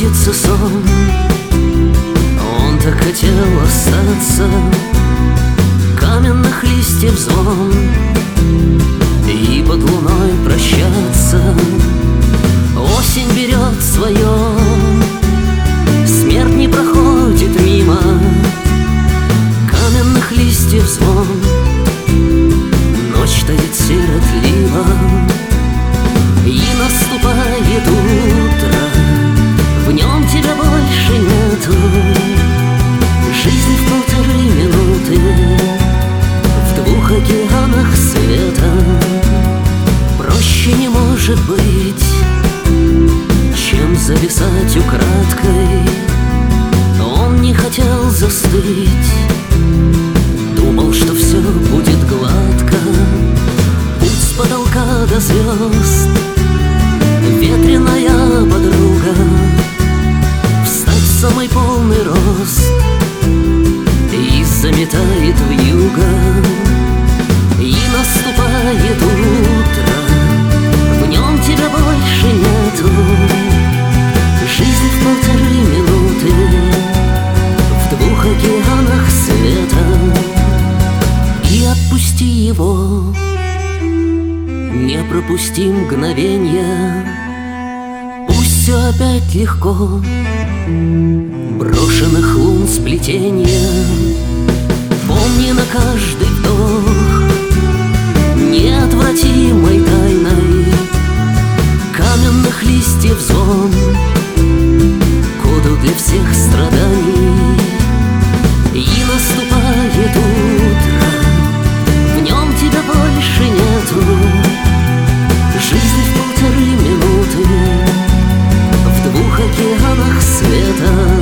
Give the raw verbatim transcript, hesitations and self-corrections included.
чудится сон. Он так хотел остаться, каменных листьев звон, и под луной прощаться. Осень берет свое, смерть не проходит мимо, каменных листьев звон. Ночь таит сиротлива, и наступает утро, в нем тебя больше нету. Жизнь в полторы минуты, в двух океанах света. Проще не может быть, чем зависать украдкой. Он не хотел застыть, думал, что все будет гладко. Путь с потолка до звезд, ветреная подруга, встать в самый полный рост и заметает вьюга. И наступает утро, в нем тебя больше нету. Жизнь в полторы минуты, в двух океанах света. И отпусти его, не пропусти мгновенья. Пусть все опять легко, брошенных лун сплетенья. Помни на каждый вдох неотвратимой тайной каменных листьев звон, коду для всех страданий. И наступает утро, в нем тебя больше нету. Жизнь в полторы минуты, в двух океанах света.